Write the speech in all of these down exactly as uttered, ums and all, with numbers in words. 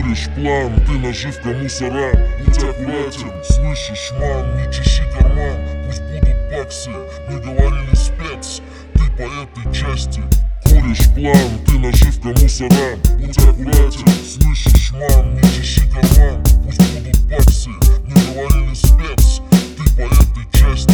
Куришь план, ты наживка мусорам. Будь аккуратен, слышишь, ман, не чищи карман. Пусть будут баксы, не говорили спец, ты по этой части. Куришь план, ты наживка мусорам. Будь аккуратен, слышишь, ман, не чищи карман. Пусть будут баксы, не говорили спец, ты по этой части.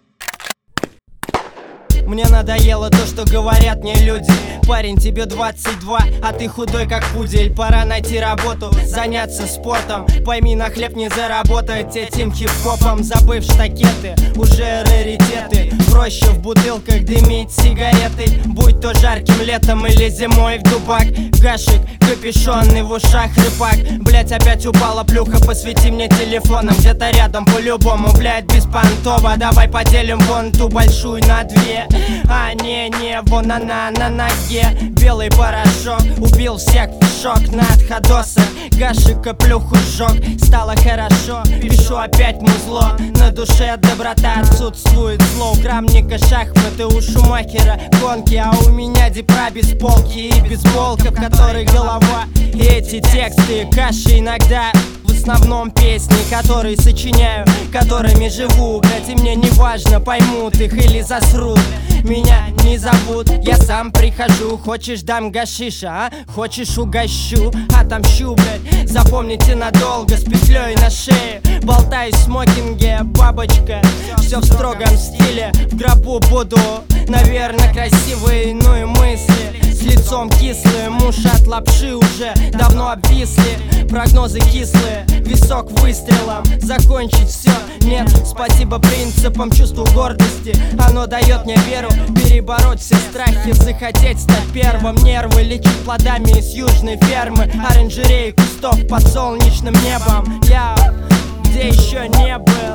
Мне надоело то, что говорят мне люди. Парень, тебе двадцать два, а ты худой как пудель. Пора найти работу, заняться спортом. Пойми, на хлеб не заработать этим хип-хопом. Забыв штакеты, уже раритеты. Проще в бутылках дымить сигареты. Будь то жарким летом или зимой в дубак. Гашик, капюшонный в ушах рыбак. Блять, опять упала плюха, посвети мне телефоном. Где-то рядом по-любому, блять, беспонтово. Давай поделим вон ту большую на две. А не-не, вон она на ноге. Белый порошок убил всех в шок. На отходоса гашика плюху сжег. Стало хорошо, пишу опять музло. На душе доброта, отсутствует зло. У крамника шахматы, у Шумахера гонки. А у меня дипра без полки и бейсболка, в которой голова. И эти тексты каши иногда. В основном песни, которые сочиняю, которыми живу. Блять, и мне не важно, поймут их или засрут. Меня не зовут, я сам прихожу. Хочешь, дам гашиша, а? Хочешь, угощу, отомщу, блять. Запомните надолго, с петлей на шее. Болтаюсь в смокинге, бабочка. Все в строгом стиле, в гробу буду. Наверное, красивые, ну и мысли. С лицом кислые, муж от лапши уже давно обвисли. Прогнозы кислые, висок выстрелом. Закончить все, нет, спасибо принципам, чувству гордости. Оно дает мне веру, перебороть все страхи. Захотеть стать первым, нервы лечить плодами из южной фермы. Оранжереи кустов под солнечным небом. Я где еще не был.